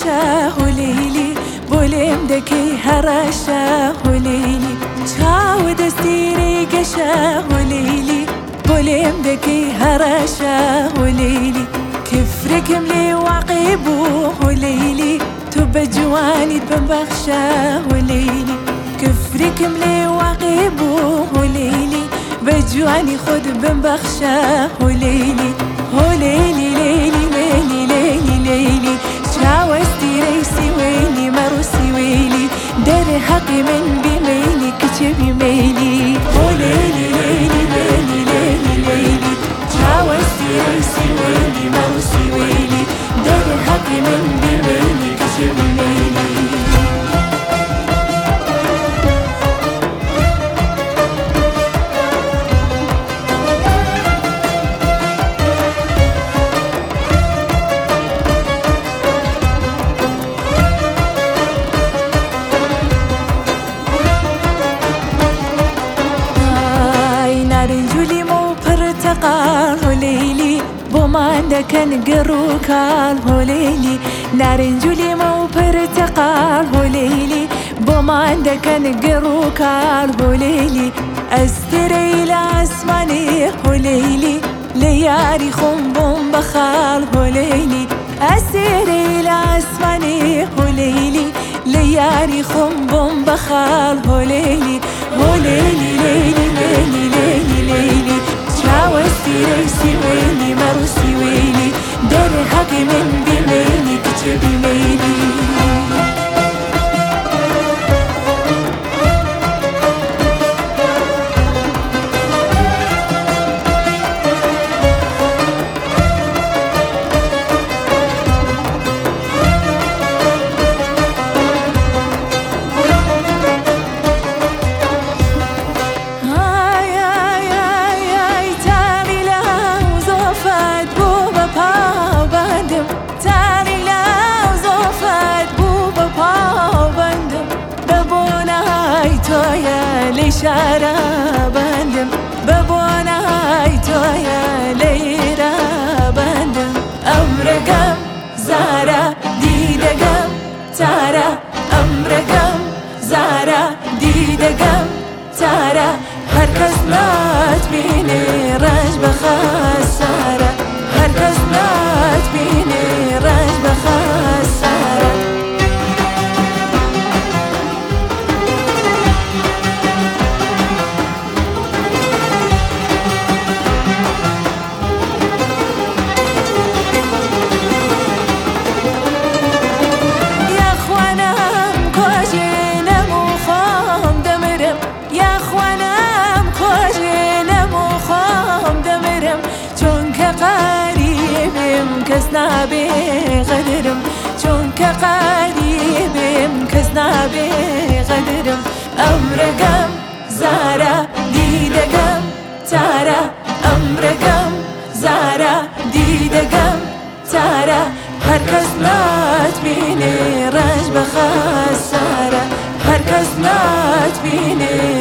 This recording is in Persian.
گشه و لیلی بولم دکی هرشه و لیلی چاو دستیری گشه و لیلی بولم دکی هرشه و لیلی كفركم لي وعقيبو وليلي تبجواني ببخشه وليلي كفركم لي وعقيبو وليلي بجواني خد ببخشه وليلي وليلي ليلي ليلي ليلي ليلي شاوستي ريسي ويلي مروسي ويلي داري حقي من بميلي كتبي ميلي وليلي ليلي ليلي ليلي ليلي شاوستي ريسي ويلي مروسي ويلي داري حقي من بميلي كتبي ميلي قال هوليلي بوماندا كان قروكال هوليلي نارنجولي مو برتقال هوليلي بوماندا كان قروكال هوليلي استري لاسماني هوليلي لياري خنبون بخال هوليلي استري لاسماني هوليلي لياري خنبون بخال هوليلي هوليلي ليلي ليلي ليلي ليلي شاوستي ريسي ويلي مروسي ويلي داري حقي من بميلي كتبي ميلي لشارة بندم ببونا تويا ليرا بندم أمرقم زارا ديدقم تارا أمرقم زارا ديدقم تارا هركز نات بيني رج بخسارة هركز نات بيني رج بخسارة كسنا بغدرم چونك قريبم كسنا بغدرم أمرقم زارا ديدقم تارا أمرقم زارا ديدقم تارا هركز نات بيني رج بخسارة هركز نات بيني